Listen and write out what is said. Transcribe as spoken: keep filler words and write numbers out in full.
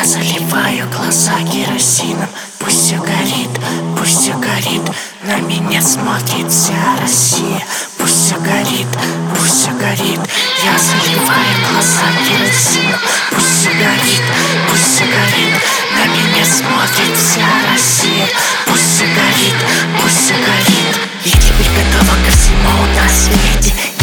заливаю глаза керосином. Пусть все горит, пусть все горит, на меня смотрит вся Россия. Пусть все горит, пусть все горит, я заливаю глаза керосином. Пусть все горит, пусть все горит, на меня смотрит вся Россия. Пусть все горит, пусть все горит, я теперь готова ко всему на свете.